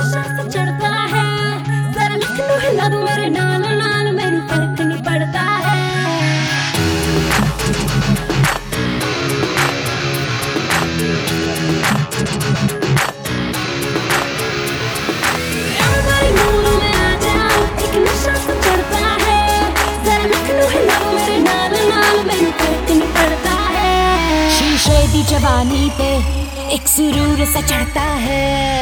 नशा सा चढ़ता है, जरा लिख लो हिला दो मेरे नाल नाल, मैनू फर्क नहीं पड़ता है। हमारी मूड में आ जाओ, एक नशा सा चढ़ता है, जरा लिख लो हिला दो मेरे नाल नाल, मैनू फर्क नहीं पड़ता है। शीशे दी जवानी पे एक सुरूर सा चढ़ता है।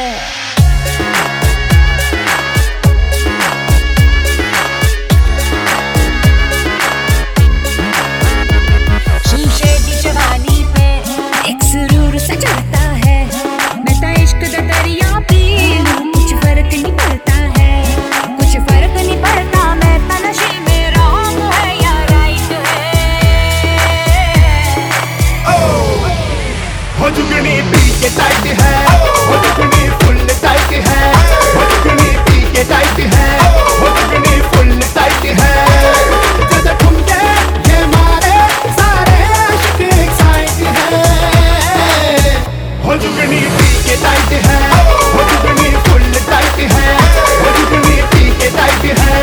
टाइट है वो दुगनी फुल टाइट है, वो दुगनी पी के टाइट है, वो दुगनी फुल टाइट है। जब ठुमके ये मारे सारे आशिक एक्साइट है, वो दुगनी पी के टाइट है, वो दुगनी फुल टाइट है, वो दुगनी पी के टाइट है।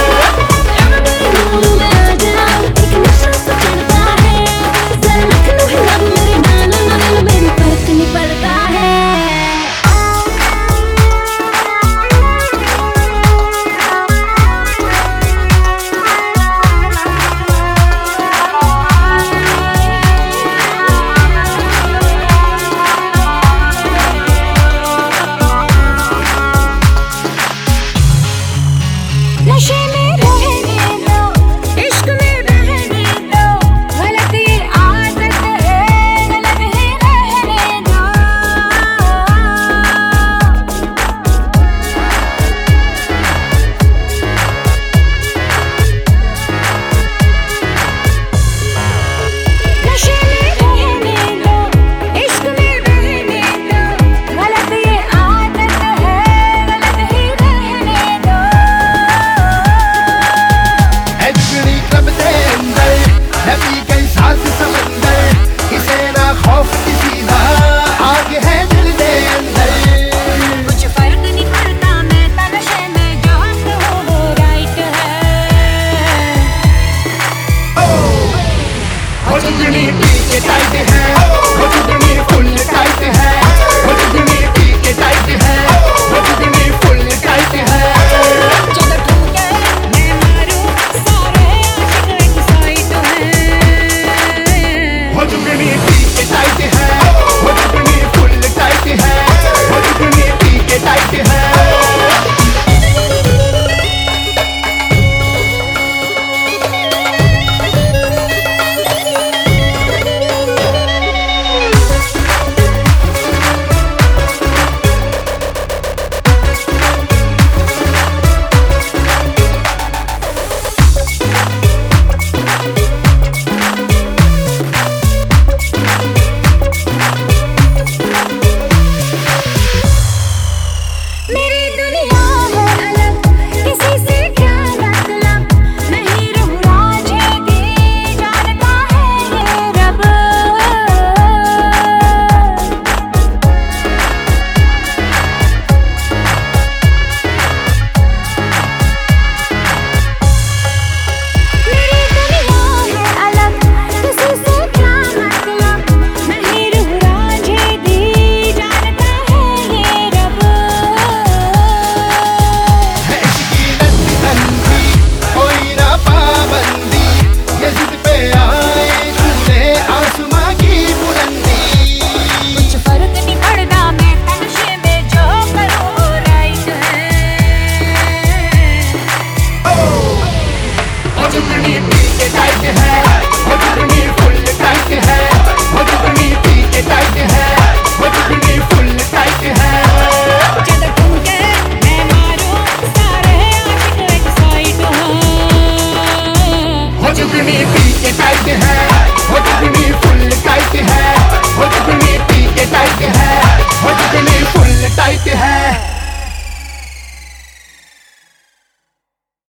नशे में रहने दो, इश्क में बहने दो, गलत ये आदत है, गलत ही रहने दो। नशे में रहने दो, इश्क में बहने दो, गलत ये आदत है, गलत ही रहने दो। नबी कई सांस समंदर, किसे ना खौफ किसी ना, आगे है दिल दे अंदर। कुछ फर्क नहीं पड़ता मैं नशे में, जो हम वो राइट है। वो दुगनी पी के टाइट है, वो दुगनी फुल टाइट है, वो दुगनी पी के टाइट है, वो दुगनी फुल टाइट है। वो दुगनी पी के टाइट है, वो दुगनी फुल टाइट है, वो दुगनी पी के टाइट है। टाइट है।